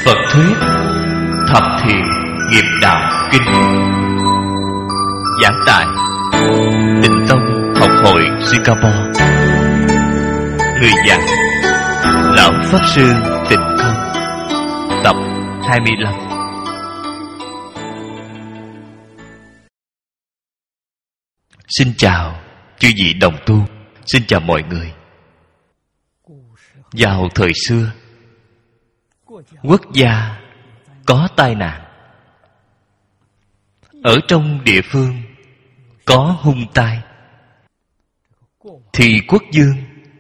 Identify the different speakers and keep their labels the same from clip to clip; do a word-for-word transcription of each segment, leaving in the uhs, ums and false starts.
Speaker 1: Phật thuyết Thập Thiện Nghiệp Đạo Kinh. Giảng tại Tịnh Tông Học hội Singapore. Người giảng Lão Pháp Sư Tịnh Không. Tập hai mươi lăm. Xin chào chư vị đồng tu. Xin chào mọi người. Vào thời xưa, quốc gia có tai nạn, ở trong địa phương có hung tai, thì quốc vương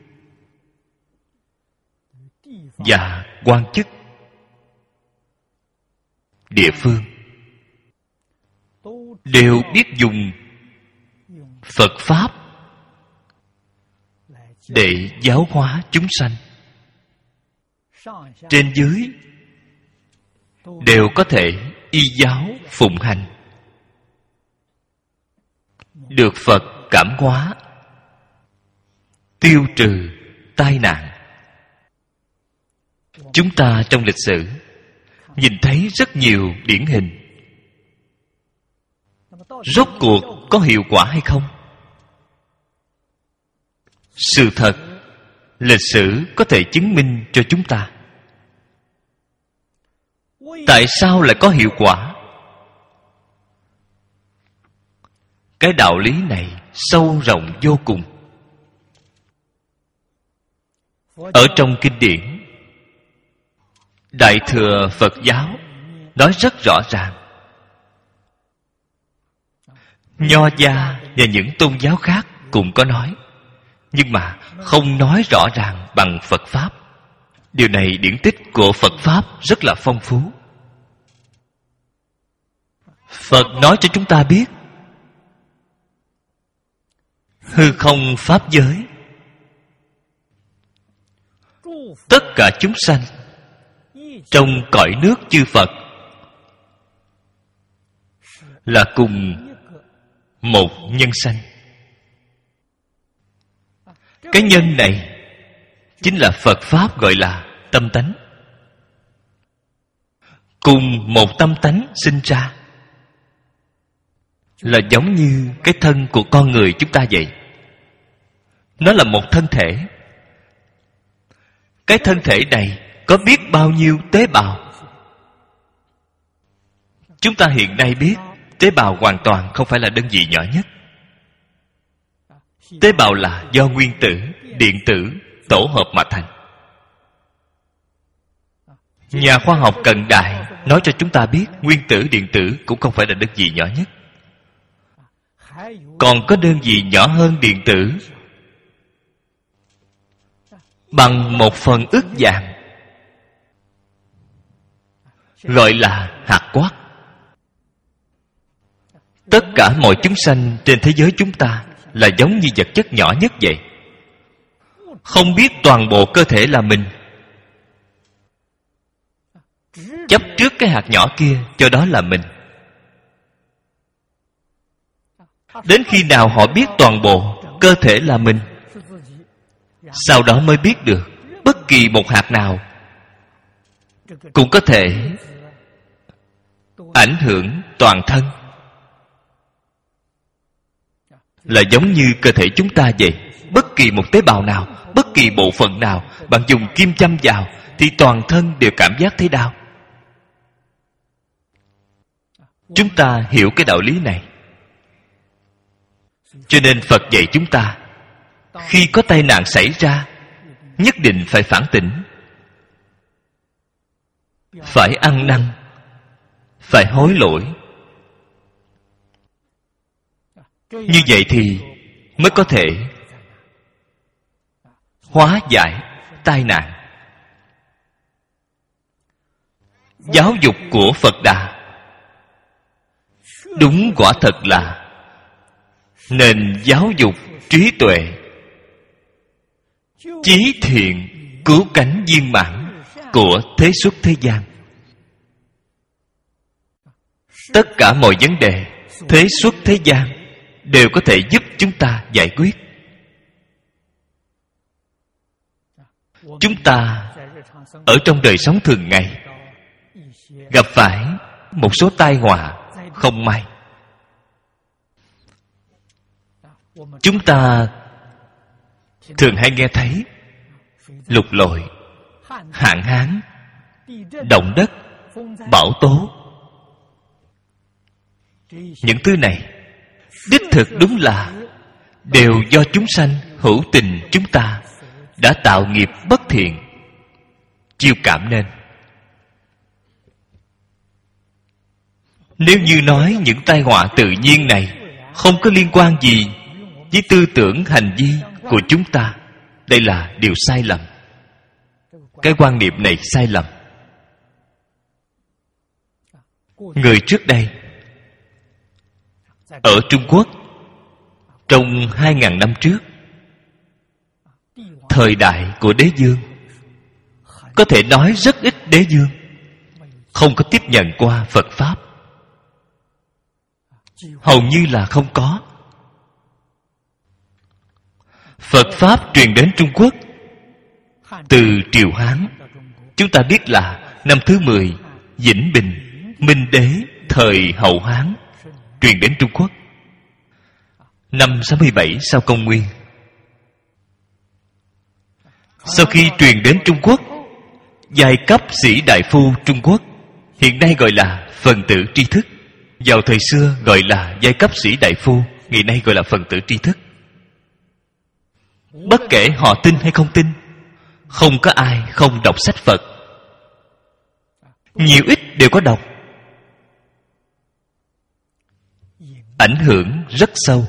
Speaker 1: và quan chức địa phương đều biết dùng Phật Pháp để giáo hóa chúng sanh. Trên dưới đều có thể y giáo phụng hành, được Phật cảm hóa, tiêu trừ tai nạn. Chúng ta trong lịch sử nhìn thấy rất nhiều điển hình. Rốt cuộc có hiệu quả hay không? Sự thật, lịch sử có thể chứng minh cho chúng ta. Tại sao lại có hiệu quả? Cái đạo lý này sâu rộng vô cùng. Ở trong kinh điển Đại Thừa Phật giáo nói rất rõ ràng. Nho gia và những tôn giáo khác cũng có nói, nhưng mà không nói rõ ràng bằng Phật Pháp. Điều này điển tích của Phật Pháp rất là phong phú. Phật nói cho chúng ta biết, hư không pháp giới, tất cả chúng sanh trong cõi nước chư Phật là cùng một nhân sanh. Cái nhân này chính là Phật Pháp gọi là tâm tánh. Cùng một tâm tánh sinh ra, là giống như cái thân của con người chúng ta vậy. Nó là một thân thể. Cái thân thể này có biết bao nhiêu tế bào. Chúng ta hiện nay biết tế bào hoàn toàn không phải là đơn vị nhỏ nhất. Tế bào là do nguyên tử, điện tử tổ hợp mà thành. Nhà khoa học cận đại nói cho chúng ta biết nguyên tử, điện tử cũng không phải là đơn vị nhỏ nhất. Còn có đơn vị nhỏ hơn điện tử bằng một phần ức vạn, gọi là hạt quark. Tất cả mọi chúng sanh trên thế giới chúng ta là giống như vật chất nhỏ nhất vậy. Không biết toàn bộ cơ thể là mình, chấp trước cái hạt nhỏ kia cho đó là mình. Đến khi nào họ biết toàn bộ cơ thể là mình, sau đó mới biết được bất kỳ một hạt nào cũng có thể ảnh hưởng toàn thân. Là giống như cơ thể chúng ta vậy. Bất kỳ một tế bào nào, bất kỳ bộ phận nào bạn dùng kim châm vào thì toàn thân đều cảm giác thấy đau. Chúng ta hiểu cái đạo lý này, cho nên Phật dạy chúng ta, khi có tai nạn xảy ra, nhất định phải phản tỉnh, phải ăn năn, phải hối lỗi. Như vậy thì mới có thể hóa giải tai nạn. Giáo dục của Phật Đà đúng quả thật là nền giáo dục trí tuệ, chí thiện cứu cánh viên mãn của thế xuất thế gian. Tất cả mọi vấn đề thế xuất thế gian đều có thể giúp chúng ta giải quyết.
Speaker 2: Chúng ta ở trong đời sống thường ngày
Speaker 1: gặp phải một số tai họa không may. Chúng ta thường hay nghe thấy lục lội, hạn hán, động đất, bão tố. Những thứ này đích thực đúng là đều do chúng sanh hữu tình chúng ta đã tạo nghiệp bất thiện chiêu cảm nên. Nếu như nói những tai họa tự nhiên này không có liên quan gì với tư tưởng hành vi của chúng ta, đây là điều sai lầm. Cái quan niệm này sai lầm. Người trước đây ở Trung Quốc trong hai ngàn năm trước, thời đại của đế dương, có thể nói rất ít đế dương không có tiếp nhận qua Phật Pháp. Hầu như là không có. Phật Pháp truyền đến Trung Quốc từ triều Hán, chúng ta biết là năm thứ mười Vĩnh Bình Minh Đế thời Hậu Hán truyền đến Trung Quốc. Năm sáu mươi bảy sau công nguyên. Sau khi truyền đến Trung Quốc, giai cấp sĩ đại phu Trung Quốc, hiện nay gọi là phần tử tri thức, vào thời xưa gọi là giai cấp sĩ đại phu, ngày nay gọi là phần tử tri thức. Bất kể họ tin hay không tin, không có ai không đọc sách Phật. Nhiều ít đều có đọc. Ảnh hưởng rất sâu.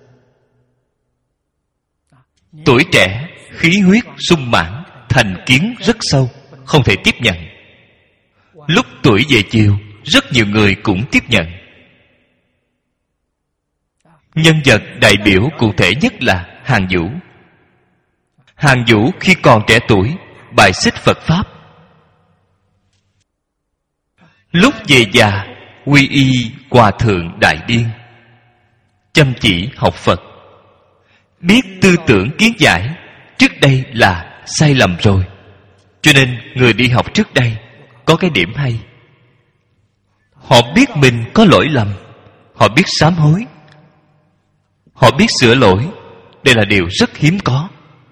Speaker 1: Tuổi trẻ khí huyết sung mãn, thành kiến rất sâu, không thể tiếp nhận. Lúc tuổi về chiều, rất nhiều người cũng tiếp nhận. Nhân vật đại biểu cụ thể nhất là Hàn Vũ. Hàn Vũ khi còn trẻ tuổi bài xích Phật Pháp. Lúc về già quy y Hòa Thượng Đại Điên, chăm chỉ học Phật. Biết tư tưởng kiến giải trước đây là sai lầm rồi, cho nên người đi học trước đây có cái điểm hay. Họ biết mình có lỗi lầm, họ biết sám hối, họ biết sửa lỗi. Đây là điều rất hiếm có.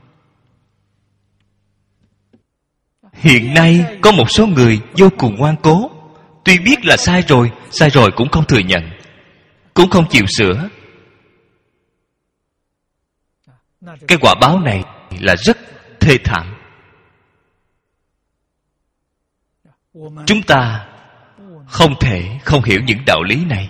Speaker 1: Hiện nay có một số người vô cùng ngoan cố, tuy biết là sai rồi, sai rồi cũng không thừa nhận, cũng không chịu sửa. Cái quả báo này là rất thê thảm. Chúng ta không thể không hiểu những đạo lý này,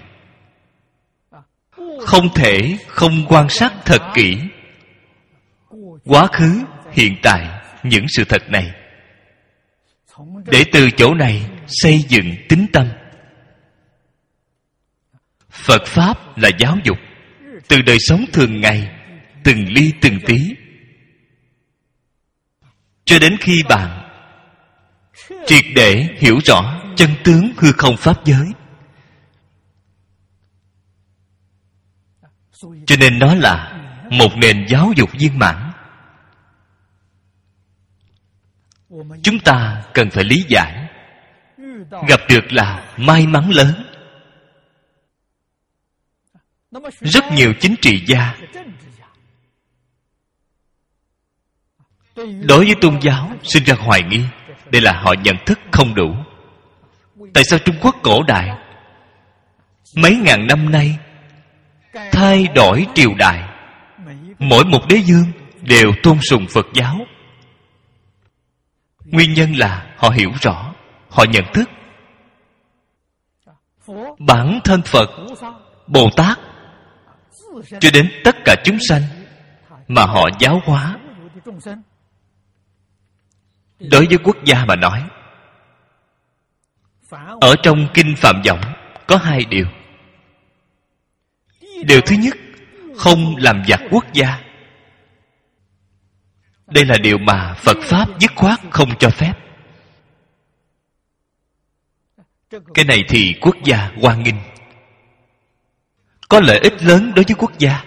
Speaker 1: không thể không quan sát thật kỹ quá khứ, hiện tại những sự thật này, để từ chỗ này xây dựng tín tâm. Phật Pháp là giáo dục từ đời sống thường ngày, từng ly từng tí, cho đến khi bạn triệt để hiểu rõ chân tướng hư không pháp giới. Cho nên nó là một nền giáo dục viên mãn. Chúng ta cần phải lý giải. Gặp được là may mắn lớn. Rất nhiều chính trị gia đối với tôn giáo sinh ra hoài nghi. Đây là họ nhận thức không đủ. Tại sao Trung Quốc cổ đại mấy ngàn năm nay thay đổi triều đại, mỗi một đế dương đều tôn sùng Phật giáo? Nguyên nhân là họ hiểu rõ, họ nhận thức bản thân Phật, Bồ Tát cho đến tất cả chúng sanh mà họ giáo hóa. Đối với quốc gia mà nói, ở trong Kinh Phạm Võng có hai điều. Điều thứ nhất, không làm giặc quốc gia. Đây là điều mà Phật Pháp dứt khoát không cho phép. Cái này thì quốc gia hoan nghênh, có lợi ích lớn đối với quốc gia.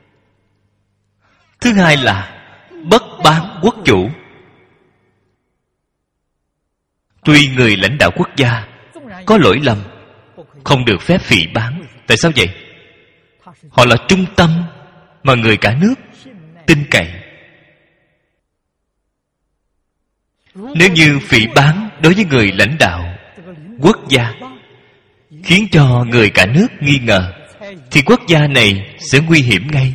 Speaker 1: Thứ hai là bất bán quốc chủ. Tuy người lãnh đạo quốc gia có lỗi lầm, không được phép phỉ báng. Tại sao vậy? Họ là trung tâm mà người cả nước tin cậy. Nếu như phỉ báng đối với người lãnh đạo quốc gia khiến cho người cả nước nghi ngờ, thì quốc gia này sẽ nguy hiểm ngay.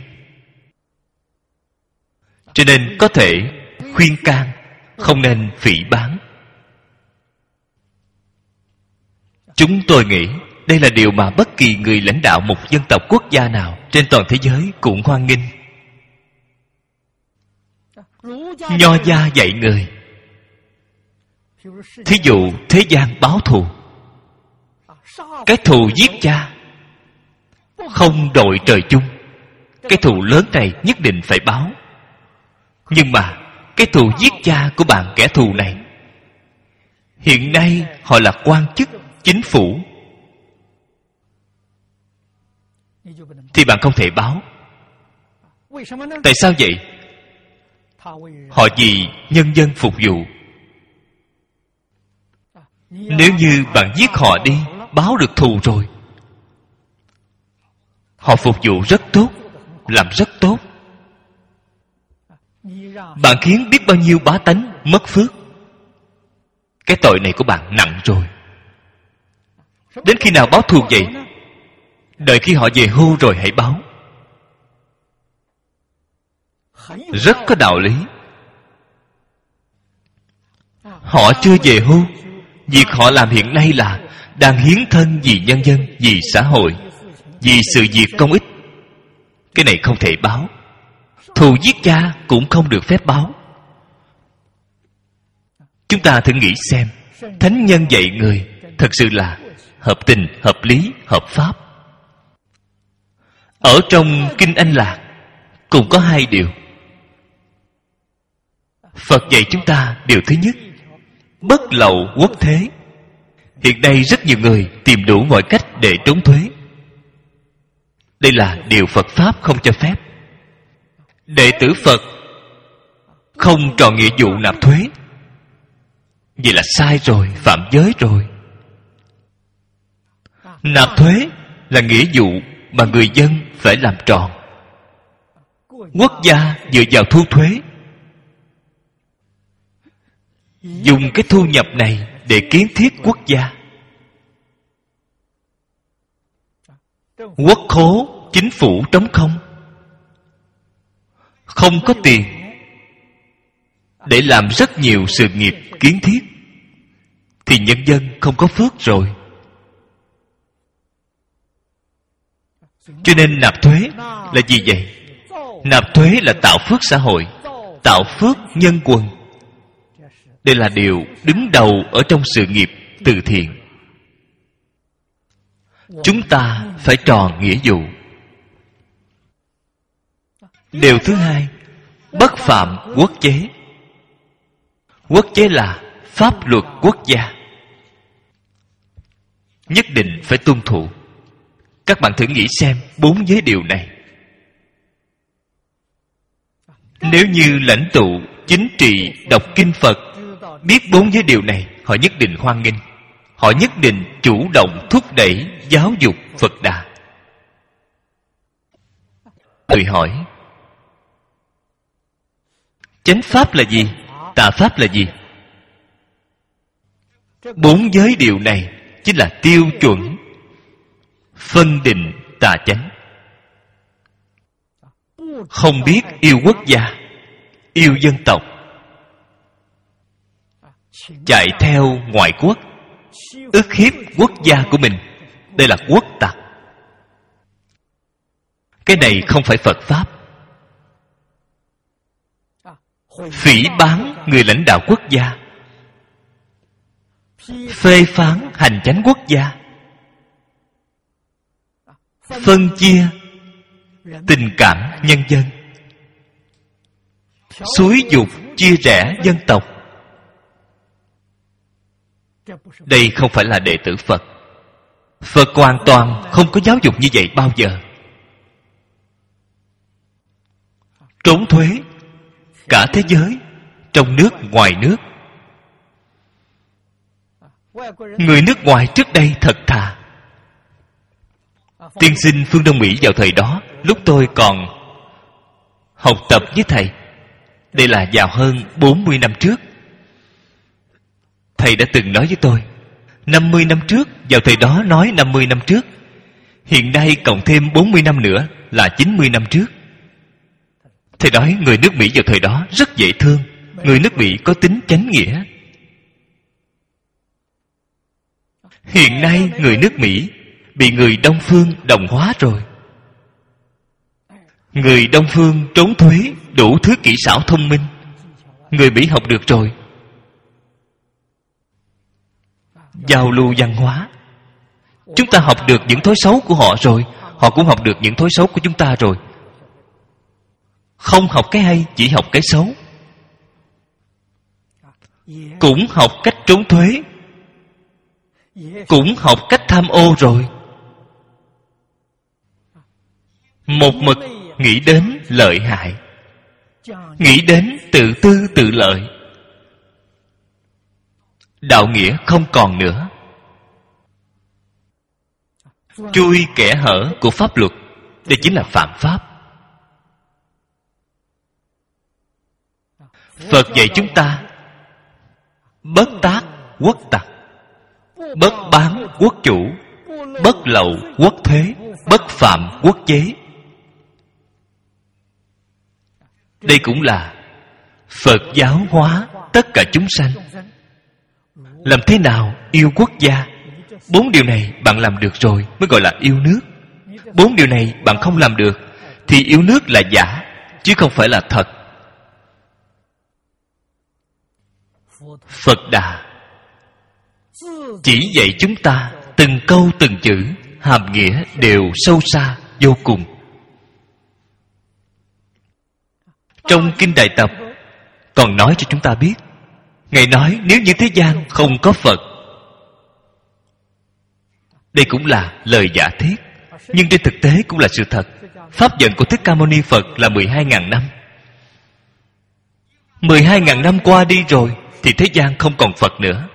Speaker 1: Cho nên có thể khuyên can không nên phỉ báng. Chúng tôi nghĩ đây là điều mà bất kỳ người lãnh đạo một dân tộc quốc gia nào trên toàn thế giới cũng hoan nghênh. Nho gia dạy người, thí dụ thế gian báo thù, cái thù giết cha không đội trời chung, cái thù lớn này nhất định phải báo. Nhưng mà cái thù giết cha của bạn kẻ thù này, hiện nay họ là quan chức chính phủ, thì bạn không thể báo. Tại sao vậy? Họ vì nhân dân phục vụ. Nếu như bạn giết họ đi, báo được thù rồi, họ phục vụ rất tốt, làm rất tốt, bạn khiến biết bao nhiêu bá tánh mất phước. Cái tội này của bạn nặng rồi. Đến khi nào báo thù vậy? Đợi khi họ về hưu rồi hãy báo. Rất có đạo lý. Họ chưa về hưu, việc họ làm hiện nay là đang hiến thân vì nhân dân, vì xã hội, vì sự việc công ích. Cái này không thể báo. Thù giết cha cũng không được phép báo. Chúng ta thử nghĩ xem, thánh nhân dạy người thật sự là hợp tình, hợp lý, hợp pháp. Ở trong Kinh Anh Lạc cũng có hai điều. Phật dạy chúng ta điều thứ nhất, bất lậu quốc thế. Hiện nay rất nhiều người tìm đủ mọi cách để trốn thuế. Đây là điều Phật Pháp không cho phép. Đệ tử Phật không tròn nghĩa vụ nạp thuế, vậy là sai rồi, phạm giới rồi. Nạp thuế là nghĩa vụ mà người dân phải làm tròn. Quốc gia dựa vào thu thuế, dùng cái thu nhập này để kiến thiết quốc gia. Quốc khố, chính phủ trống không, không có tiền để làm rất nhiều sự nghiệp kiến thiết, thì nhân dân không có phước rồi. Cho nên nạp thuế là gì vậy? Nạp thuế là tạo phước xã hội, tạo phước nhân quần. Đây là điều đứng đầu ở trong sự nghiệp từ thiện. Chúng ta phải tròn nghĩa vụ. Điều thứ hai, bất phạm quốc chế. Quốc chế là pháp luật quốc gia, nhất định phải tuân thủ. Các bạn thử nghĩ xem bốn giới điều này. Nếu như lãnh tụ chính trị đọc kinh Phật biết bốn giới điều này, họ nhất định hoan nghênh. Họ nhất định chủ động thúc đẩy giáo dục Phật Đà. Người hỏi, chánh pháp là gì? Tà pháp là gì? Bốn giới điều này chính là tiêu chuẩn phân định tà chánh. Không biết yêu quốc gia, yêu dân tộc, chạy theo ngoại quốc, ức hiếp quốc gia của mình, đây là quốc tặc. Cái này không phải Phật Pháp. Phỉ báng người lãnh đạo quốc gia, phê phán hành chánh quốc gia, phân chia tình cảm nhân dân, xúi giục chia rẽ dân tộc. Đây không phải là đệ tử Phật. Phật hoàn toàn không có giáo dục như vậy bao giờ. Trốn thuế, cả thế giới, trong nước, ngoài nước, Người nước ngoài trước đây thật thà. Tiên sinh phương Đông Mỹ vào thời đó, lúc tôi còn học tập với thầy, đây là vào hơn bốn mươi năm trước, thầy đã từng nói với tôi, năm mươi năm trước, vào thời đó nói năm mươi năm trước, hiện nay cộng thêm bốn mươi năm nữa là chín mươi năm trước. Thầy nói người nước Mỹ vào thời đó rất dễ thương. Người nước Mỹ có tính chánh nghĩa. Hiện nay người nước Mỹ bị người Đông phương đồng hóa rồi. Người Đông phương trốn thuế, đủ thứ kỹ xảo thông minh, người Mỹ học được rồi. Giao lưu văn hóa, chúng ta học được những thói xấu của họ rồi, họ cũng học được những thói xấu của chúng ta rồi. Không học cái hay, chỉ học cái xấu. Cũng học cách trốn thuế, cũng học cách tham ô rồi. Một mực nghĩ đến lợi hại, nghĩ đến tự tư tự lợi. Đạo nghĩa không còn nữa. Chui kẽ hở của pháp luật, đây chính là phạm pháp. Phật dạy chúng ta bất tác quốc tặc, bất bán quốc chủ, bất lậu quốc thuế, bất phạm quốc chế. Đây cũng là Phật giáo hóa tất cả chúng sanh. Làm thế nào yêu quốc gia? Bốn điều này bạn làm được rồi mới gọi là yêu nước. Bốn điều này bạn không làm được thì yêu nước là giả, chứ không phải là thật. Phật Đà chỉ dạy chúng ta từng câu từng chữ, hàm nghĩa đều sâu xa vô cùng. Trong Kinh Đại Tập còn nói cho chúng ta biết, Ngài nói nếu như thế gian không có Phật, đây cũng là lời giả thiết, nhưng trên thực tế cũng là sự thật. Pháp vận của Thích Ca Mâu Ni Phật là mười hai ngàn năm. mười hai ngàn năm qua đi rồi thì thế gian không còn Phật nữa.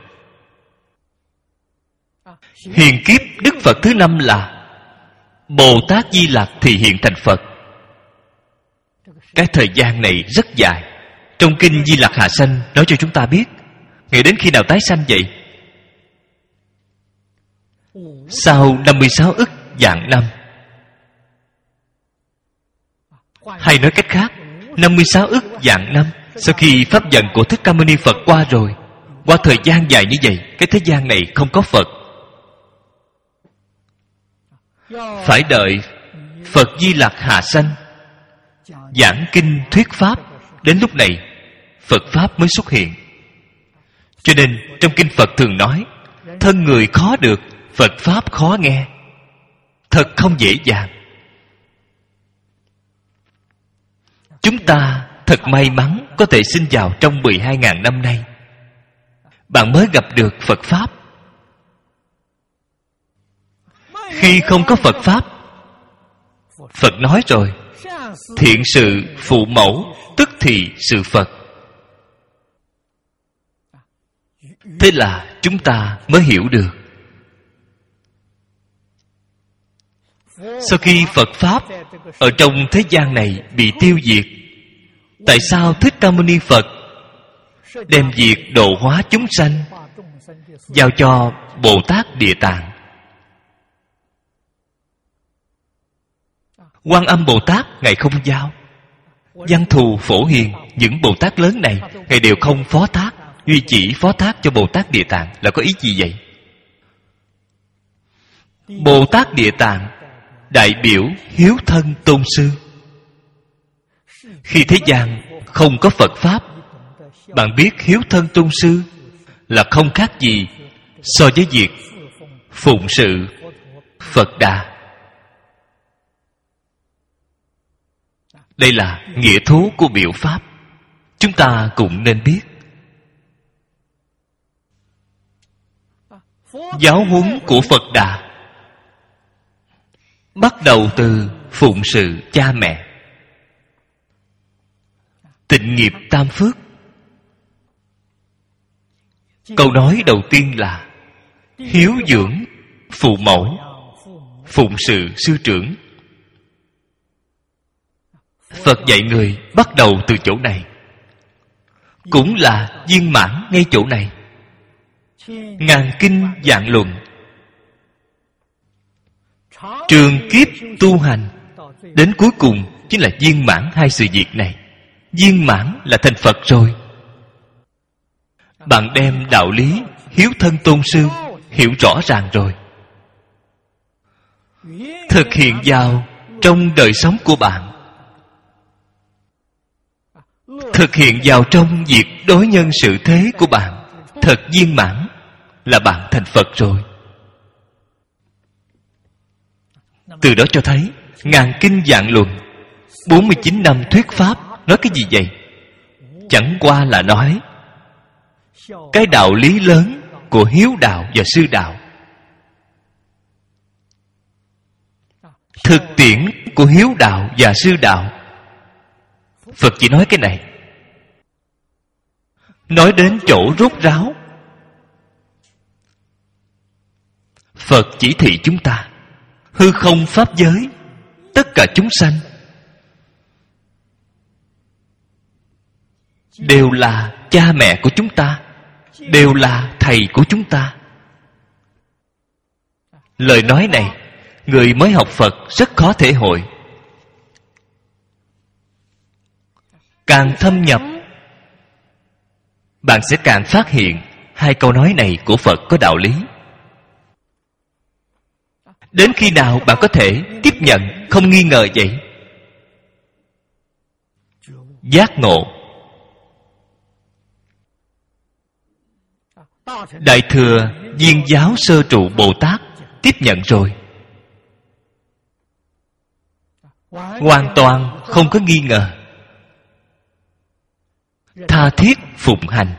Speaker 1: Hiền kiếp Đức Phật thứ năm là Bồ Tát Di Lặc thì hiện thành Phật. Cái thời gian này rất dài. Trong Kinh Di Lặc Hạ Sanh nói cho chúng ta biết, Ngài đến khi nào tái sanh vậy? Sau năm mươi sáu ức vạn năm. Hay nói cách khác, năm mươi sáu ức vạn năm sau khi pháp vận của Thích Ca Mâu Ni Phật qua rồi, qua thời gian dài như vậy, cái thế gian này không có Phật. Phải đợi Phật Di Lặc hạ sanh, giảng kinh thuyết pháp, đến lúc này Phật pháp mới xuất hiện. Cho nên trong kinh Phật thường nói, thân người khó được, Phật pháp khó nghe. Thật không dễ dàng. Chúng ta thật may mắn có thể sinh vào trong mười hai ngàn năm nay. Bạn mới gặp được Phật pháp. Khi không có Phật pháp, Phật nói rồi, thiện sự phụ mẫu tức thì sự Phật. Thế là chúng ta mới hiểu được. Sau khi Phật pháp ở trong thế gian này bị tiêu diệt, tại sao Thích Ca Mâu Ni Phật đem việc độ hóa chúng sanh giao cho Bồ Tát Địa Tạng? Quan Âm Bồ Tát Ngài không giao. Văn Thù, Phổ Hiền, những Bồ Tát lớn này Ngài đều không phó thác, duy chỉ phó thác cho Bồ Tát Địa Tạng. Là có ý gì vậy? Bồ Tát Địa Tạng đại biểu hiếu thân tôn sư. Khi thế gian không có Phật pháp, bạn biết hiếu thân tôn sư là không khác gì so với việc phụng sự Phật Đà. Đây là nghĩa thú của biểu pháp, chúng ta cũng nên biết. Giáo huấn của Phật Đà bắt đầu từ phụng sự cha mẹ, tịnh nghiệp tam phước. Câu nói đầu tiên là hiếu dưỡng phụ mẫu, phụng sự sư trưởng. Phật dạy người bắt đầu từ chỗ này, cũng là viên mãn ngay chỗ này. Ngàn kinh vạn luận, trường kiếp tu hành, đến cuối cùng chính là viên mãn hai sự việc này. Viên mãn là thành Phật rồi. Bạn đem đạo lý hiếu thân tôn sư hiểu rõ ràng rồi, thực hiện vào trong đời sống của bạn, thực hiện vào trong việc đối nhân xử thế của bạn, thật viên mãn, là bạn thành Phật rồi. Từ đó cho thấy ngàn kinh vạn luận, bốn mươi chín năm thuyết pháp, nói cái gì vậy? Chẳng qua là nói cái đạo lý lớn của hiếu đạo và sư đạo, thực tiễn của hiếu đạo và sư đạo. Phật chỉ nói cái này, nói đến chỗ rốt ráo. Phật chỉ thị chúng ta, hư không pháp giới, tất cả chúng sanh đều là cha mẹ của chúng ta, đều là thầy của chúng ta. Lời nói này, người mới học Phật rất khó thể hội. Càng thâm nhập, bạn sẽ càng phát hiện hai câu nói này của Phật có đạo lý. Đến khi nào bạn có thể tiếp nhận không nghi ngờ vậy? Giác ngộ. Đại thừa Viên Giáo Sơ Trụ Bồ Tát tiếp nhận rồi, hoàn toàn không có nghi ngờ, tha thiết phụng hành.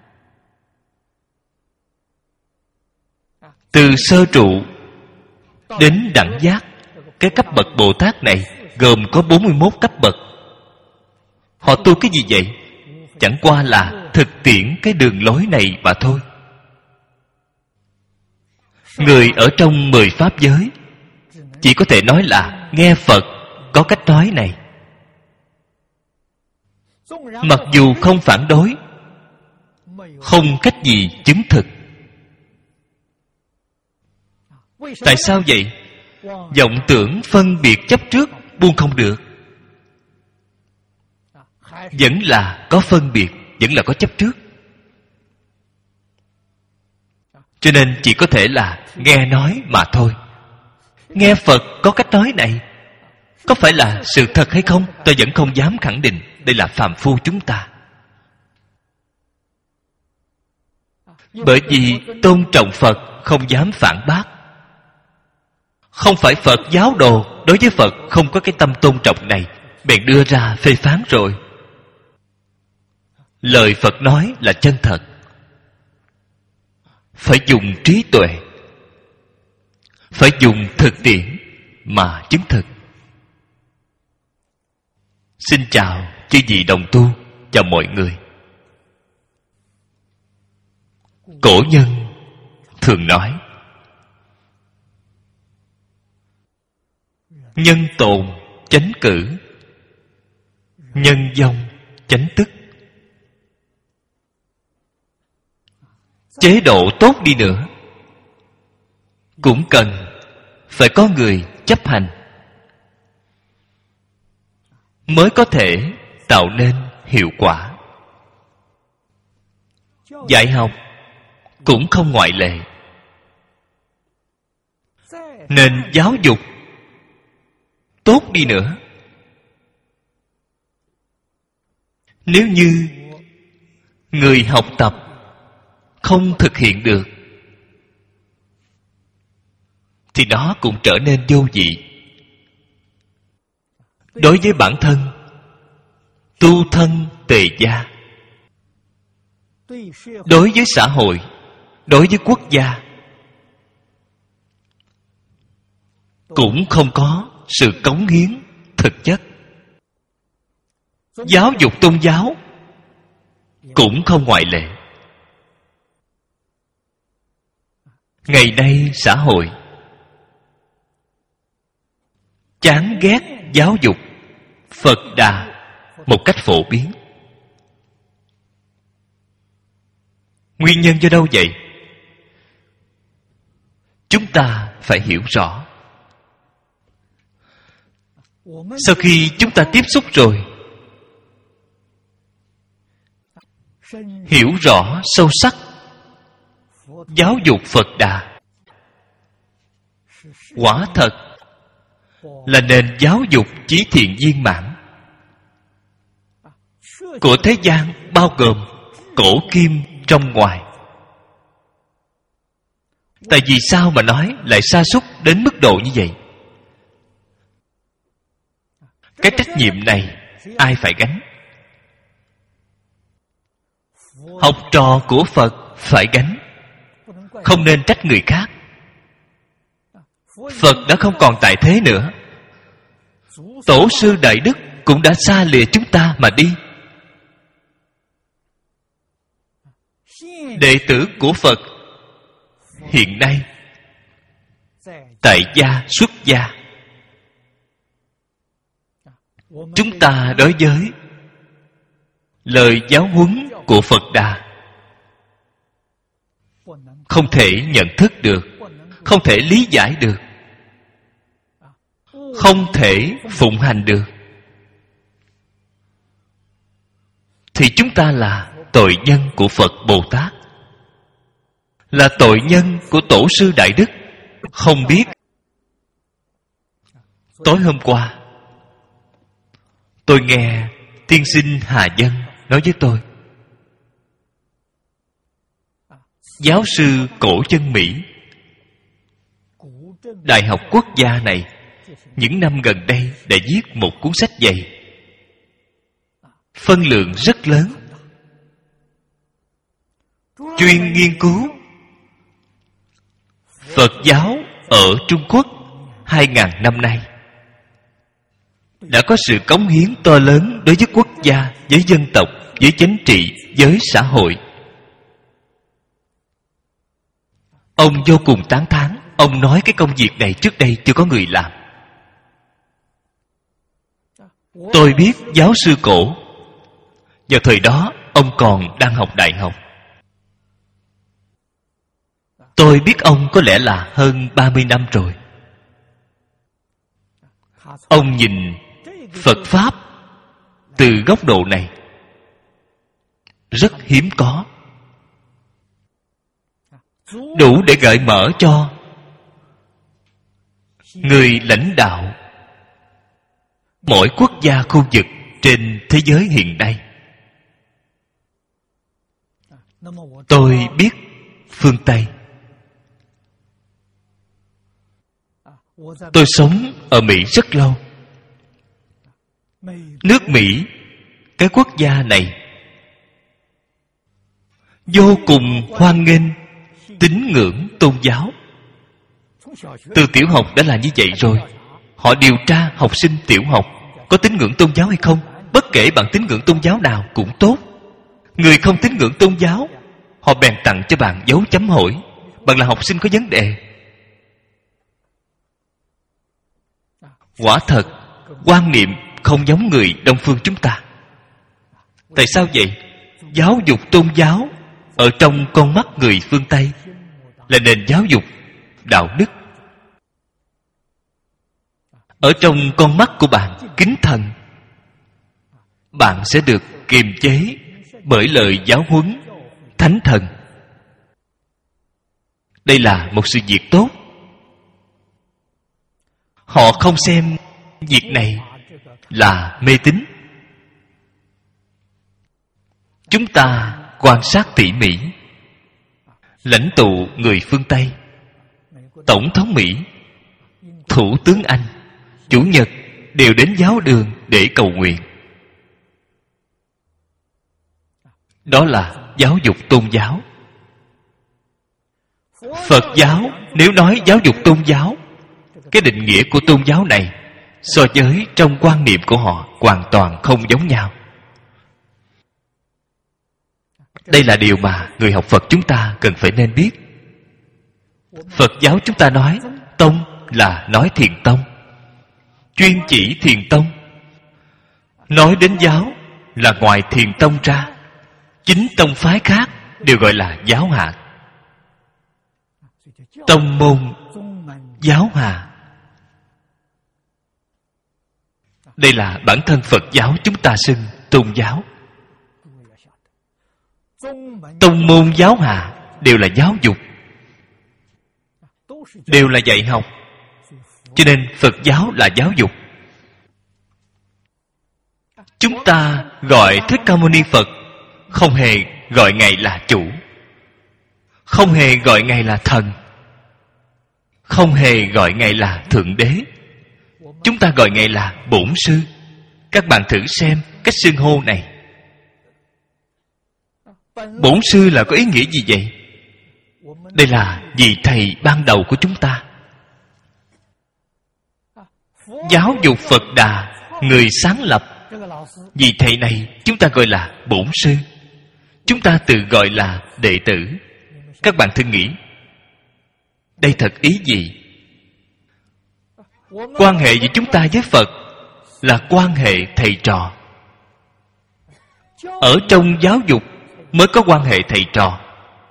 Speaker 1: Từ sơ trụ đến đẳng giác, cái cấp bậc Bồ Tát này gồm có bốn mươi mốt cấp bậc. Họ tu cái gì vậy? Chẳng qua là thực tiễn cái đường lối này mà thôi. Người ở trong mười pháp giới chỉ có thể nói là nghe Phật có cách nói này, mặc dù không phản đối, không cách gì chứng thực. Tại sao vậy? Vọng tưởng phân biệt chấp trước buông không được, vẫn là có phân biệt, vẫn là có chấp trước. Cho nên chỉ có thể là nghe nói mà thôi. Nghe Phật có cách nói này, có phải là sự thật hay không, tôi vẫn không dám khẳng định. Đây là phàm phu chúng ta. Bởi vì tôn trọng Phật, không dám phản bác. Không phải Phật giáo đồ, đối với Phật không có cái tâm tôn trọng này, bèn đưa ra phê phán rồi. Lời Phật nói là chân thật, phải dùng trí tuệ, phải dùng thực tiễn mà chứng thực. Xin chào chư vị đồng tu, chào mọi người. Cổ nhân thường nói, nhân tồn chánh cử, nhân vong chánh tức. Chế độ tốt đi nữa cũng cần phải có người chấp hành, mới có thể tạo nên hiệu quả. Dạy học cũng không ngoại lệ. Nền giáo dục tốt đi nữa, nếu như người học tập không thực hiện được thì nó cũng trở nên vô vị. Đối với bản thân, tu thân tề gia, đối với xã hội, đối với quốc gia, cũng không có sự cống hiến thực chất. Giáo dục tôn giáo cũng không ngoại lệ. Ngày nay xã hội chán ghét giáo dục Phật Đà một cách phổ biến. Nguyên nhân do đâu vậy? Chúng ta phải hiểu rõ. Sau khi chúng ta tiếp xúc rồi, hiểu rõ sâu sắc giáo dục Phật Đà, quả thật là nền giáo dục chí thiện viên mãn của thế gian, bao gồm cổ kim trong ngoài. Tại vì sao mà nói lại sa sút đến mức độ như vậy? Cái trách nhiệm này ai phải gánh? Học trò của Phật phải gánh, không nên trách người khác. Phật đã không còn tại thế nữa, tổ sư đại đức cũng đã xa lìa chúng ta mà đi. Đệ tử của Phật hiện nay tại gia xuất gia, chúng ta đối với lời giáo huấn của Phật Đà không thể nhận thức được, không thể lý giải được, không thể phụng hành được, thì chúng ta là tội nhân của Phật Bồ Tát, là tội nhân của tổ sư đại đức. Không biết tối hôm qua tôi nghe tiên sinh Hà Dân nói với tôi, giáo sư cổ chân Mỹ, Đại học Quốc gia này những năm gần đây đã viết một cuốn sách dày, phân lượng rất lớn, chuyên nghiên cứu Phật giáo ở Trung Quốc hai ngàn năm nay, đã có sự cống hiến to lớn đối với quốc gia, với dân tộc, với chính trị, với xã hội. Ông vô cùng tán thán. Ông nói cái công việc này trước đây chưa có người làm. Tôi biết giáo sư cổ, vào thời đó ông còn đang học đại học. Tôi biết ông có lẽ là hơn ba mươi năm rồi. Ông nhìn Phật Pháp từ góc độ này rất hiếm có, đủ để gợi mở cho người lãnh đạo mỗi quốc gia khu vực trên thế giới hiện nay. Tôi biết phương Tây. Tôi sống ở Mỹ rất lâu. Nước Mỹ, cái quốc gia này vô cùng hoan nghênh tín ngưỡng tôn giáo. Từ tiểu học đã là như vậy rồi. Họ điều tra học sinh tiểu học có tín ngưỡng tôn giáo hay không. Bất kể bạn tín ngưỡng tôn giáo nào cũng tốt. Người không tín ngưỡng tôn giáo, họ bèn tặng cho bạn dấu chấm hỏi. Bạn là học sinh có vấn đề. Quả thật, quan niệm không giống người Đông phương chúng ta. Tại sao vậy? Giáo dục tôn giáo ở trong con mắt người phương Tây là nền giáo dục đạo đức. Ở trong con mắt của bạn kính thần, bạn sẽ được kiềm chế bởi lời giáo huấn thánh thần. Đây là một sự việc tốt. Họ không xem việc này là mê tín. Chúng ta quan sát tỉ mỉ, lãnh tụ người phương Tây, tổng thống Mỹ, thủ tướng Anh, chủ nhật đều đến giáo đường để cầu nguyện. Đó là giáo dục tôn giáo. Phật giáo nếu nói giáo dục tôn giáo, cái định nghĩa của tôn giáo này so với trong quan niệm của họ hoàn toàn không giống nhau. Đây là điều mà người học Phật chúng ta cần phải nên biết. Phật giáo chúng ta nói tông là nói thiền tông, chuyên chỉ thiền tông. Nói đến giáo là ngoài thiền tông ra, chính tông phái khác đều gọi là giáo hạ. Tông môn giáo hạ, đây là bản thân Phật giáo chúng ta xưng tôn giáo. Tông môn giáo hạ đều là giáo dục, đều là dạy học, cho nên Phật giáo là giáo dục. Chúng ta gọi Thích Ca Mâu Ni Phật không hề gọi Ngài là chủ, không hề gọi Ngài là thần, không hề gọi Ngài là Thượng Đế. Chúng ta gọi Ngài là Bổn Sư. Các bạn thử xem cách xưng hô này. Bổn Sư là có ý nghĩa gì vậy? Đây là vị thầy ban đầu của chúng ta. Giáo dục Phật Đà, người sáng lập, vị thầy này chúng ta gọi là Bổn Sư. Chúng ta tự gọi là đệ tử. Các bạn thử nghĩ, đây thật ý gì? Quan hệ giữa chúng ta với Phật là quan hệ thầy trò. Ở trong giáo dục mới có quan hệ thầy trò.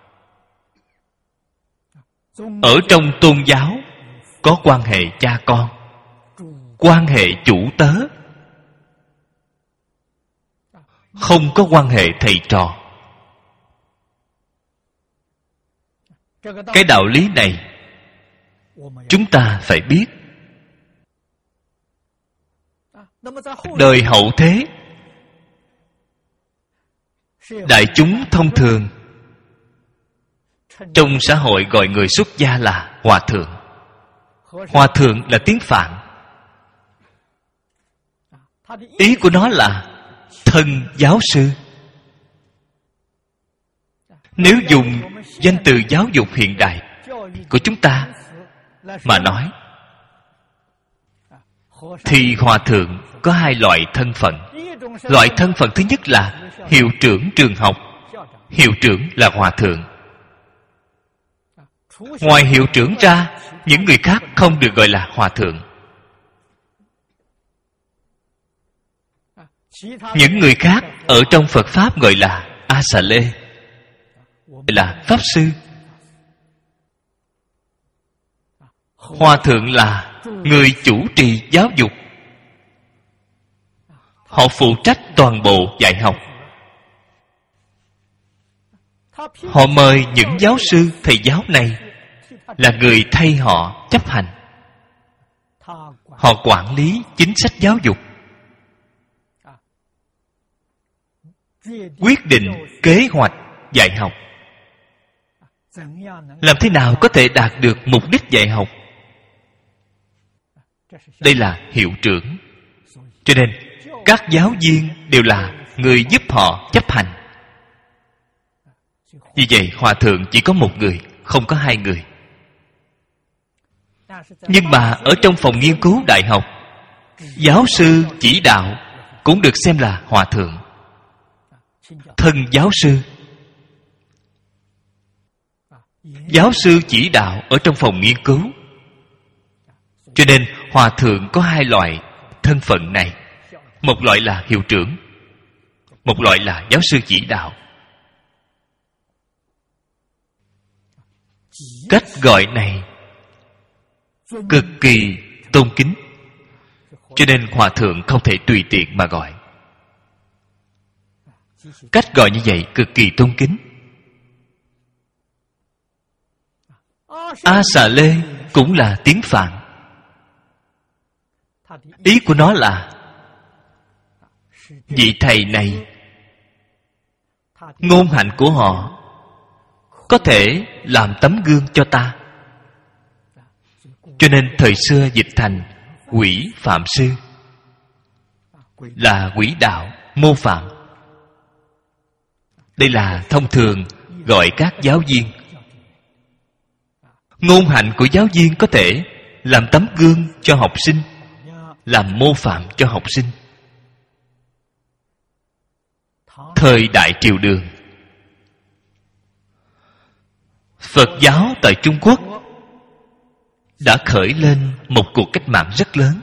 Speaker 1: Ở trong tôn giáo có quan hệ cha con, quan hệ chủ tớ, không có quan hệ thầy trò. Cái đạo lý này chúng ta phải biết. Đời hậu thế, đại chúng thông thường trong xã hội gọi người xuất gia là hòa thượng. Hòa thượng là tiếng Phạn. Ý của nó là thân giáo sư. Nếu dùng danh từ giáo dục hiện đại của chúng ta mà nói, thì hòa thượng có hai loại thân phận. Loại thân phận thứ nhất là hiệu trưởng trường học. Hiệu trưởng là hòa thượng. Ngoài hiệu trưởng ra, những người khác không được gọi là hòa thượng. Những người khác ở trong Phật Pháp gọi là A Xà Lê, là Pháp Sư. Hòa thượng là người chủ trì giáo dục. Họ phụ trách toàn bộ dạy học. Họ mời những giáo sư, thầy giáo này là người thay họ chấp hành. Họ quản lý chính sách giáo dục, quyết định kế hoạch dạy học. Làm thế nào có thể đạt được mục đích dạy học? Đây là hiệu trưởng. Cho nên các giáo viên đều là người giúp họ chấp hành. Vì vậy hòa thượng chỉ có một người, không có hai người. Nhưng mà ở trong phòng nghiên cứu đại học, giáo sư chỉ đạo cũng được xem là hòa thượng, thân giáo sư. Giáo sư chỉ đạo ở trong phòng nghiên cứu. Cho nên hòa thượng có hai loại thân phận này. Một loại là hiệu trưởng, một loại là giáo sư chỉ đạo. Cách gọi này cực kỳ tôn kính, cho nên hòa thượng không thể tùy tiện mà gọi. Cách gọi như vậy cực kỳ tôn kính. A Xà Lê cũng là tiếng Phạn. Ý của nó là vị thầy này, ngôn hạnh của họ có thể làm tấm gương cho ta. Cho nên thời xưa dịch thành quỷ phạm sư, là quỷ đạo, mô phạm. Đây là thông thường gọi các giáo viên. Ngôn hạnh của giáo viên có thể làm tấm gương cho học sinh, làm mô phạm cho học sinh. Thời đại Triều Đường, Phật giáo tại Trung Quốc đã khởi lên một cuộc cách mạng rất lớn.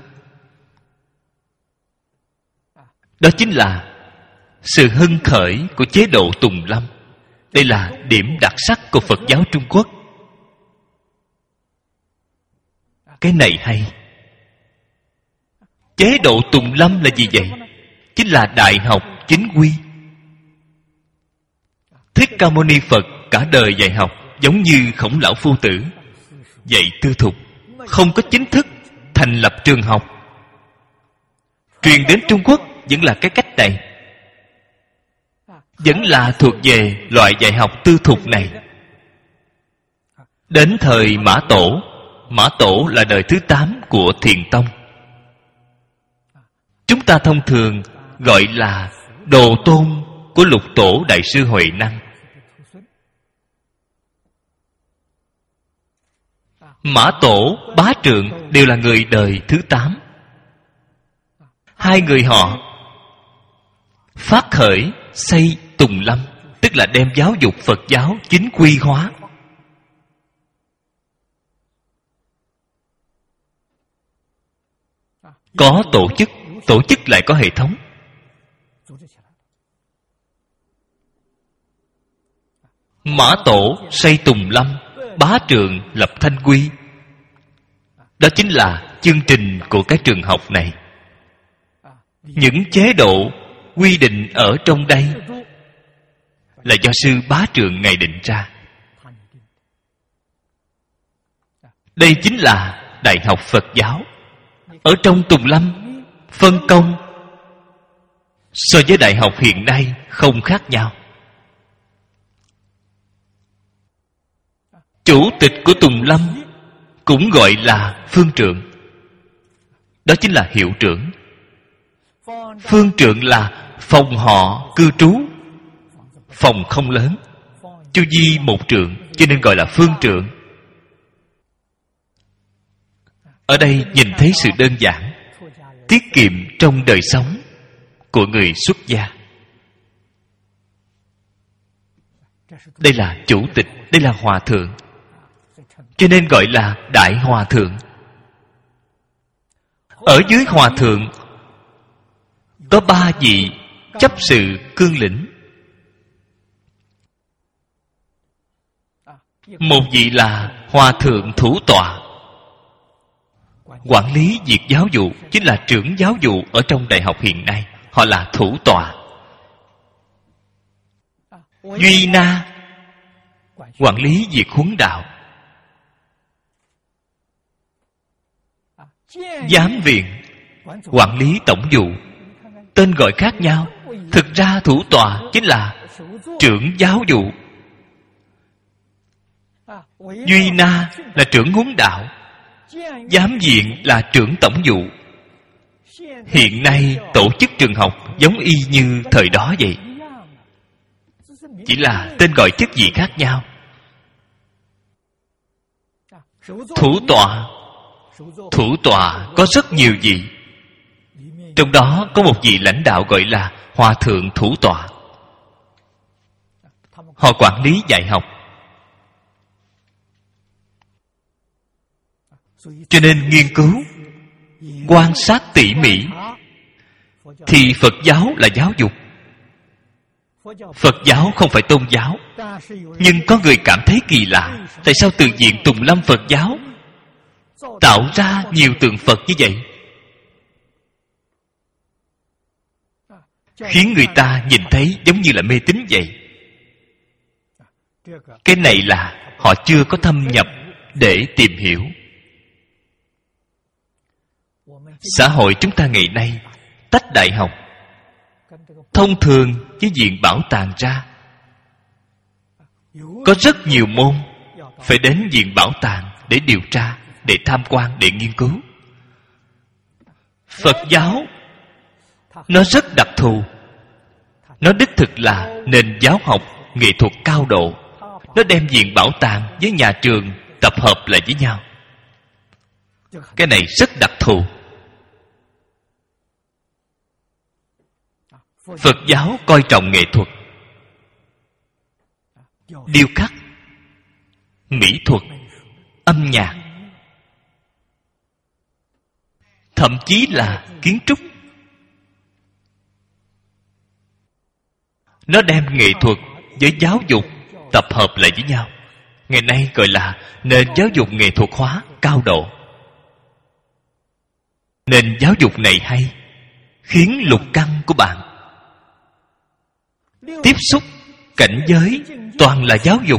Speaker 1: Đó chính là sự hưng khởi của chế độ Tùng Lâm. Đây là điểm đặc sắc của Phật giáo Trung Quốc. Cái này hay. Chế độ Tùng Lâm là gì vậy? Chính là đại học chính quy. Thích Ca Mâu Ni Phật cả đời dạy học giống như Khổng Lão Phu Tử, dạy tư thục, không có chính thức thành lập trường học. Truyền đến Trung Quốc vẫn là cái cách này, vẫn là thuộc về loại dạy học tư thục này. Đến thời Mã Tổ, Mã Tổ là đời thứ tám của Thiền Tông. Chúng ta thông thường gọi là đồ tôn của Lục Tổ Đại sư Huệ Năng. Mã Tổ, Bá Trượng đều là người đời thứ tám. Hai người họ phát khởi xây Tùng Lâm, tức là đem giáo dục Phật giáo chính quy hóa. Có tổ chức, tổ chức lại có hệ thống. Mã Tổ xây Tùng Lâm, Bá Trượng lập Thanh Quy. Đó chính là chương trình của cái trường học này. Những chế độ quy định ở trong đây là do sư Bá Trượng Ngài định ra. Đây chính là đại học Phật giáo. Ở trong Tùng Lâm, phân công so với đại học hiện nay không khác nhau. Chủ tịch của Tùng Lâm cũng gọi là phương trượng. Đó chính là hiệu trưởng. Phương trượng là phòng họ cư trú. Phòng không lớn, chu vi một trượng, cho nên gọi là phương trượng. Ở đây nhìn thấy sự đơn giản, tiết kiệm trong đời sống của người xuất gia. Đây là chủ tịch, đây là hòa thượng, cho nên gọi là đại hòa thượng. Ở dưới hòa thượng có ba vị chấp sự cương lĩnh. Một vị là hòa thượng thủ tọa, quản lý việc giáo vụ, chính là trưởng giáo vụ ở trong đại học hiện nay. Họ là thủ tọa. Duy na, quản lý việc huấn đạo. Giám viện, quản lý tổng vụ. Tên gọi khác nhau, thực ra thủ tọa chính là trưởng giáo vụ. Duy na là trưởng huấn đạo. Giám viện là trưởng tổng vụ. Hiện nay tổ chức trường học giống y như thời đó vậy, chỉ là tên gọi chức vị khác nhau. Thủ tọa, thủ tọa có rất nhiều vị. Trong đó có một vị lãnh đạo gọi là hòa thượng thủ tọa. Họ quản lý dạy học. Cho nên nghiên cứu, quan sát tỉ mỉ, thì Phật giáo là giáo dục. Phật giáo không phải tôn giáo. Nhưng có người cảm thấy kỳ lạ, tại sao từ viện Tùng Lâm Phật giáo tạo ra nhiều tượng Phật như vậy, khiến người ta nhìn thấy giống như là mê tín vậy. Cái này là họ chưa có thâm nhập để tìm hiểu. Xã hội chúng ta ngày nay tách đại học thông thường với viện bảo tàng ra. Có rất nhiều môn phải đến viện bảo tàng để điều tra, để tham quan, để nghiên cứu. Phật giáo nó rất đặc thù. Nó đích thực là nền giáo học nghệ thuật cao độ. Nó đem viện bảo tàng với nhà trường tập hợp lại với nhau. Cái này rất đặc thù. Phật giáo coi trọng nghệ thuật, điêu khắc, mỹ thuật, âm nhạc. thậm chí là kiến trúc. Nó đem nghệ thuật với giáo dục tập hợp lại với nhau. Ngày nay gọi là nền giáo dục nghệ thuật hóa cao độ. Nền giáo dục này hay, khiến lục căn của bạn tiếp xúc cảnh giới toàn là giáo dục.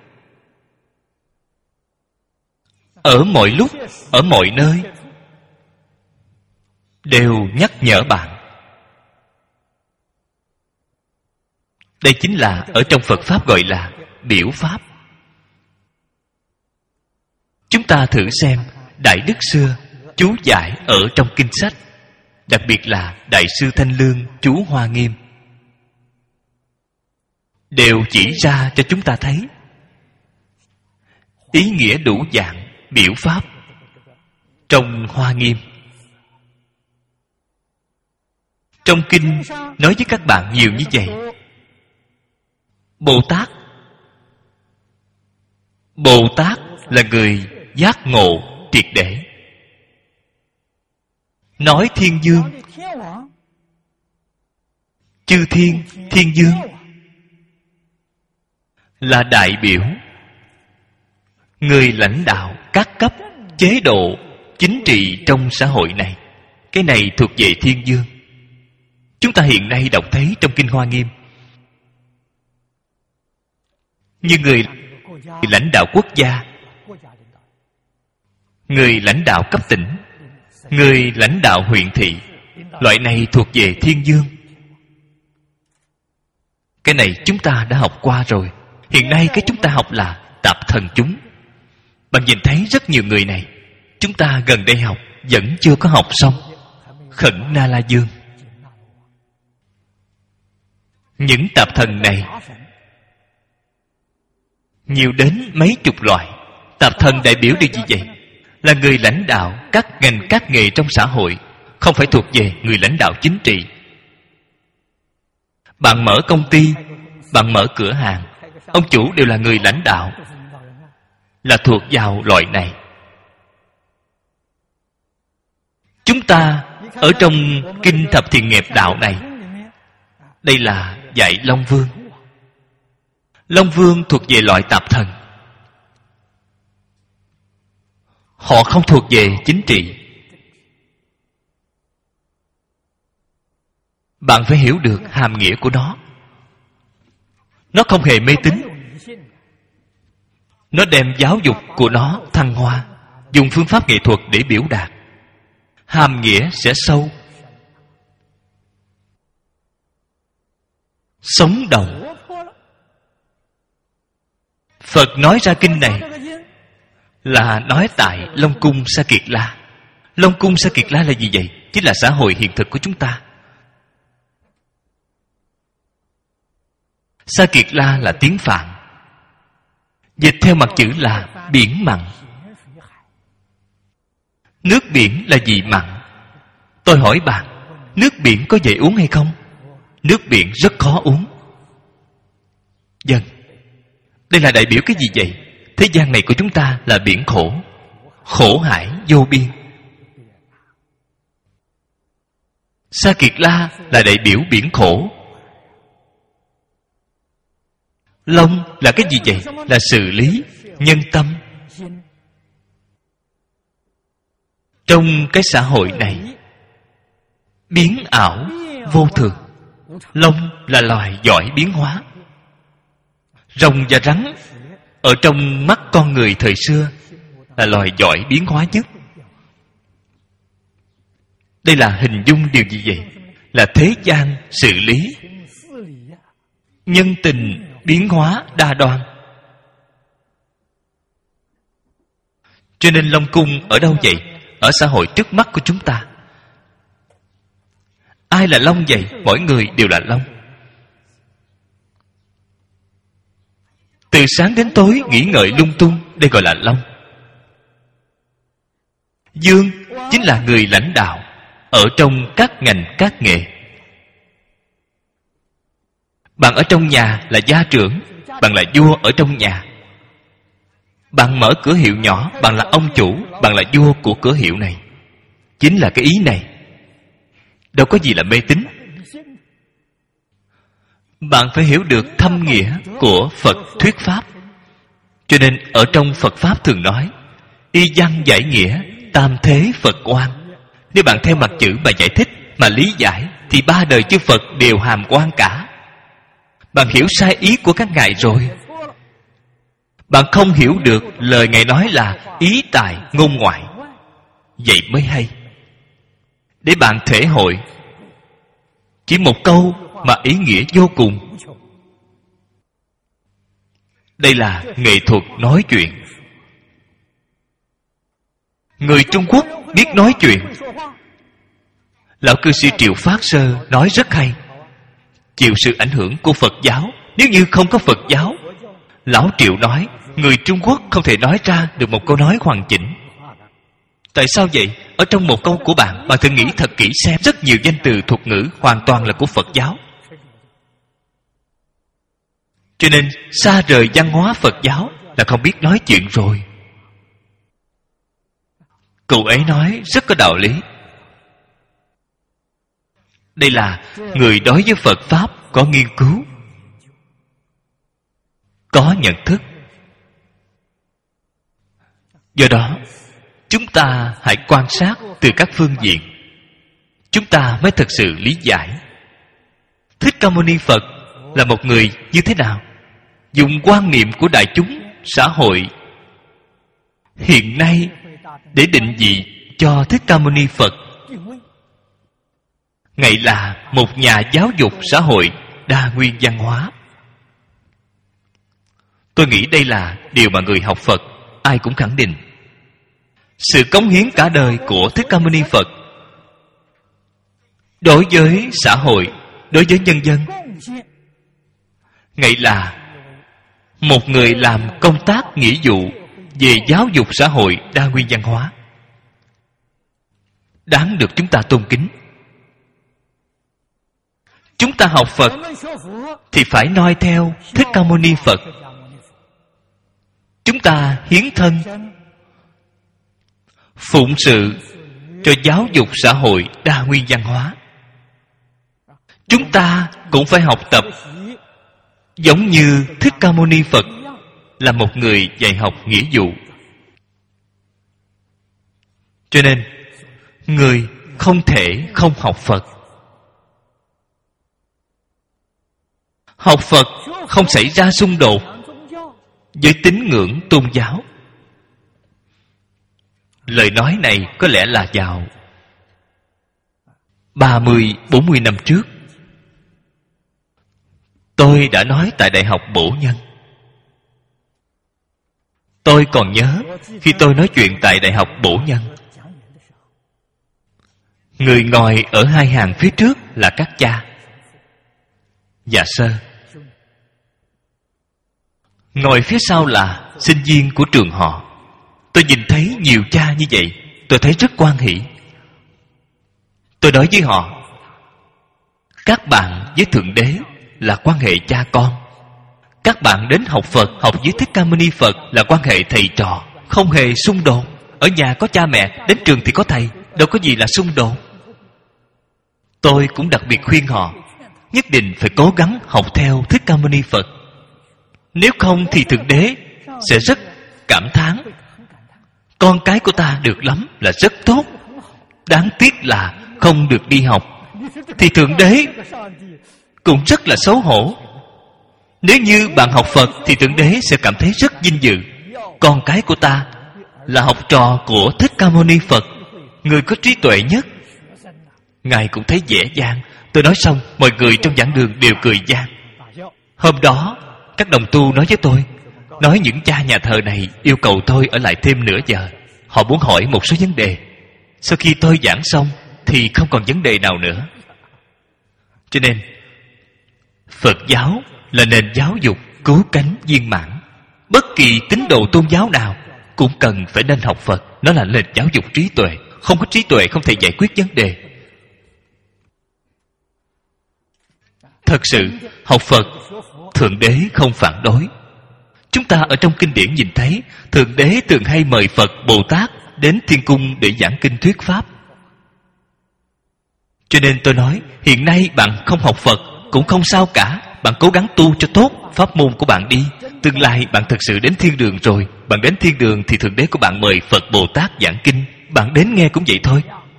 Speaker 1: Ở mọi lúc, ở mọi nơi đều nhắc nhở bạn. Đây chính là ở trong Phật Pháp gọi là biểu Pháp. Chúng ta thử xem Đại Đức xưa chú giải ở trong kinh sách, đặc biệt là Đại sư Thanh Lương chú Hoa Nghiêm, đều chỉ ra cho chúng ta thấy ý nghĩa đủ dạng biểu Pháp trong Hoa Nghiêm. Trong kinh nói với các bạn nhiều như vậy. Bồ Tát Bồ Tát là người giác ngộ triệt để. Nói thiên dương, chư thiên, thiên dương là đại biểu người lãnh đạo các cấp chế độ chính trị trong xã hội này. Cái này thuộc về thiên dương. Chúng ta hiện nay đọc thấy trong kinh Hoa Nghiêm, như người lãnh đạo quốc gia, người lãnh đạo cấp tỉnh, người lãnh đạo huyện thị, loại này thuộc về thiên dương. Cái này chúng ta đã học qua rồi. Hiện nay cái chúng ta học là tạp thần chúng. Bạn nhìn thấy rất nhiều người này, chúng ta gần đây học vẫn chưa có học xong. Khẩn Na La Dương. Những tạp thần này nhiều đến mấy chục loại. Tạp thần đại biểu điều gì vậy? Là người lãnh đạo các ngành các nghề trong xã hội, không phải thuộc về người lãnh đạo chính trị. Bạn mở công ty, bạn mở cửa hàng, ông chủ đều là người lãnh đạo, là thuộc vào loại này. Chúng ta ở trong kinh Thập Thiện Nghiệp Đạo này, đây là dạy Long Vương. Long Vương thuộc về loại tạp thần. Họ không thuộc về chính trị. Bạn phải hiểu được hàm nghĩa của nó. Nó không hề mê tín. Nó đem giáo dục của nó thăng hoa, dùng phương pháp nghệ thuật để biểu đạt. Hàm nghĩa sẽ sâu, sống động. Phật nói ra kinh này là nói tại Long Cung Sa Kiệt La. Long Cung Sa Kiệt La là gì vậy? Chính là xã hội hiện thực của chúng ta. Sa Kiệt La là tiếng Phạn, dịch theo mặt chữ là biển mặn. Nước biển là gì mặn? Tôi hỏi bạn, nước biển có dễ uống hay không? Nước biển rất khó uống. Dân, đây là đại biểu cái gì vậy? Thế gian này của chúng ta là biển khổ, khổ hải vô biên. Sa Kiệt La là đại biểu biển khổ. Long là cái gì vậy? Là xử lý, nhân tâm. Trong cái xã hội này biến ảo vô thường. Long là loài giỏi biến hóa. Rồng và rắn ở trong mắt con người thời xưa là loài giỏi biến hóa nhất. Đây là hình dung điều gì vậy? Là thế gian xử lý, nhân tình biến hóa đa đoan. Cho nên Long Cung ở đâu vậy? Ở xã hội trước mắt của chúng ta. Ai là Long vậy? Mỗi người đều là Long. Từ sáng đến tối nghĩ ngợi lung tung, đây gọi là Long. Dương chính là người lãnh đạo ở trong các ngành các nghề. Bạn ở trong nhà là gia trưởng, bạn là vua ở trong nhà. Bạn mở cửa hiệu nhỏ, bạn là ông chủ, bạn là vua của cửa hiệu này. chính là cái ý này. Đâu có gì là mê tín. Bạn phải hiểu được thâm nghĩa của Phật thuyết Pháp. Cho nên ở trong Phật Pháp thường nói y văn giải nghĩa, tam thế Phật quan. Nếu bạn theo mặt chữ mà giải thích, mà lý giải, thì ba đời chư Phật đều hàm quan cả. Bạn hiểu sai ý của các ngài rồi. Bạn không hiểu được lời ngài nói là ý tài ngôn ngoại. Vậy mới hay. Để bạn thể hội chỉ một câu mà ý nghĩa vô cùng. Đây là nghệ thuật nói chuyện. Người Trung Quốc biết nói chuyện. Lão cư sĩ Triệu Phát Sơ nói rất hay. Chịu sự ảnh hưởng của Phật giáo. Nếu như không có Phật giáo, Lão Triệu nói người Trung Quốc không thể nói ra được một câu nói hoàn chỉnh. Tại sao vậy? Ở trong một câu của bạn, bạn thử nghĩ thật kỹ xem, rất nhiều danh từ thuật ngữ hoàn toàn là của Phật giáo. Cho nên xa rời văn hóa Phật giáo là không biết nói chuyện rồi. Cậu ấy nói rất có đạo lý. Đây là người đối với Phật Pháp có nghiên cứu, có nhận thức. Do đó chúng ta hãy quan sát từ các phương diện, chúng ta mới thực sự lý giải Thích Ca Mâu Ni Phật là một người như thế nào. Dùng quan niệm của đại chúng xã hội hiện nay để định vị cho Thích Ca Mâu Ni Phật. Ngài là một nhà giáo dục xã hội đa nguyên văn hóa. Tôi nghĩ đây là điều mà người học Phật ai cũng khẳng định. Sự cống hiến cả đời của Thích Ca Mâu Ni Phật đối với xã hội, đối với nhân dân, Ngài là một người làm công tác nghĩa vụ về giáo dục xã hội đa nguyên văn hóa, đáng được chúng ta tôn kính. Chúng ta học Phật thì phải noi theo Thích Ca Mâu Ni Phật. Chúng ta hiến thân phụng sự cho giáo dục xã hội đa nguyên văn hóa. Chúng ta cũng phải học tập giống như Thích Ca Mâu Ni Phật là một người dạy học nghĩa vụ. Cho nên người không thể không học Phật. Học Phật không xảy ra xung đột với tín ngưỡng tôn giáo. Lời nói này có lẽ là vào ba mươi, bốn mươi năm trước. Tôi đã nói tại Đại học Bổ Nhân. Tôi còn nhớ khi tôi nói chuyện tại Đại học Bổ Nhân, người ngồi ở hai hàng phía trước là các cha và sơ, ngồi phía sau là sinh viên của trường họ. Tôi nhìn thấy nhiều cha như vậy, tôi thấy rất hoan hỷ. Tôi nói với họ, các bạn với Thượng Đế là quan hệ cha con. Các bạn đến học Phật, học với Thích Ca Mâu Ni Phật là quan hệ thầy trò, không hề xung đột. Ở nhà có cha mẹ, đến trường thì có thầy, đâu có gì là xung đột. Tôi cũng đặc biệt khuyên họ nhất định phải cố gắng học theo Thích Ca Mâu Ni Phật. Nếu không thì Thượng Đế sẽ rất cảm thán, con cái của ta được lắm, là rất tốt, đáng tiếc là không được đi học. Thì Thượng Đế cũng rất là xấu hổ. Nếu như bạn học Phật thì Thượng Đế sẽ cảm thấy rất vinh dự. Con cái của ta là học trò của Thích Ca Mâu Ni Phật, người có trí tuệ nhất. Ngài cũng thấy dễ dàng. Tôi nói xong, mọi người trong giảng đường đều cười vang. Hôm đó các đồng tu nói với tôi, nói những cha nhà thờ này yêu cầu tôi ở lại thêm nửa giờ. Họ muốn hỏi một số vấn đề. Sau khi tôi giảng xong thì không còn vấn đề nào nữa. Cho nên Phật giáo là nền giáo dục cứu cánh viên mãn. Bất kỳ tín đồ tôn giáo nào cũng cần phải nên học Phật. Nó là nền giáo dục trí tuệ. Không có trí tuệ không thể giải quyết vấn đề. Thật sự học Phật, Thượng Đế không phản đối. Chúng ta ở trong kinh điển nhìn thấy Thượng Đế thường hay mời Phật, Bồ Tát đến thiên cung để giảng kinh thuyết Pháp. Cho nên tôi nói, hiện nay bạn không học Phật cũng không sao cả. Bạn cố gắng tu cho tốt pháp môn của bạn đi. Tương lai bạn thực sự đến thiên đường rồi, bạn đến thiên đường thì Thượng Đế của bạn mời Phật Bồ Tát giảng kinh, bạn đến nghe cũng vậy thôi,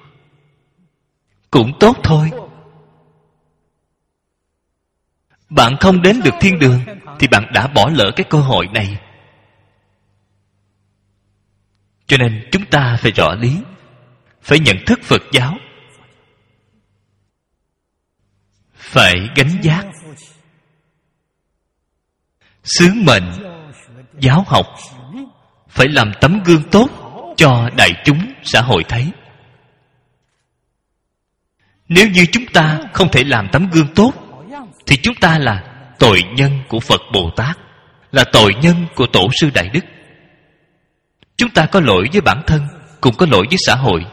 Speaker 1: cũng tốt thôi. Bạn không đến được thiên đường thì bạn đã bỏ lỡ cái cơ hội này. Cho nên chúng ta phải rõ lý, phải nhận thức Phật giáo, phải gánh giác sứ mệnh giáo học, phải làm tấm gương tốt cho đại chúng xã hội thấy. Nếu như chúng ta không thể làm tấm gương tốt thì chúng ta là tội nhân của Phật Bồ Tát, là tội nhân của Tổ sư Đại Đức. Chúng ta có lỗi với bản thân, cũng có lỗi với xã hội.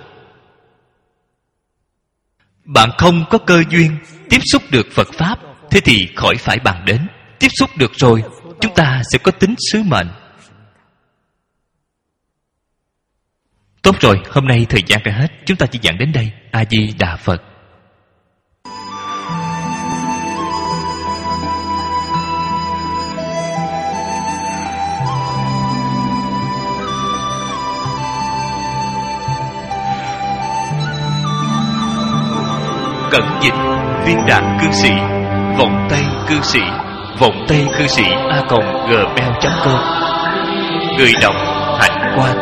Speaker 1: Bạn không có cơ duyên tiếp xúc được Phật Pháp, thế thì khỏi phải bàn đến. Tiếp xúc được rồi, chúng ta sẽ có tính sứ mệnh. Tốt rồi, hôm nay thời gian đã hết, chúng ta chỉ giảng đến đây. A Di Đà Phật. Cẩn dịch viên đạn cư sĩ, vọng tay cư sĩ, vọng tay cư sĩ a còng gmail chấm com. Người đọc Hạnh Quang.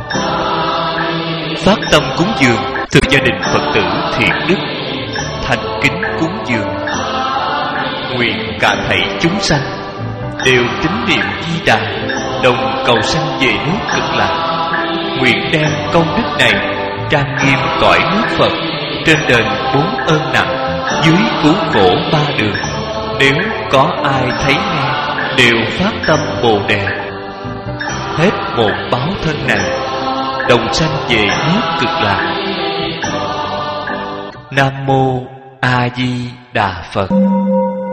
Speaker 1: Phát tâm cúng dường từ gia đình Phật tử thiện đức, thành kính cúng dường. Nguyện cả thảy chúng sanh đều tín niệm Di Đà, đồng cầu sanh về nước Cực Lạc. Nguyện đem công đức này trang nghiêm cõi nước Phật, trên đền bốn ơn nặng, dưới cứu khổ ba đường. Nếu có ai thấy nghe, đều phát tâm Bồ Đề. Hết một báo thân này, đồng sanh về nước Cực Lạc. Nam Mô A Di Đà Phật.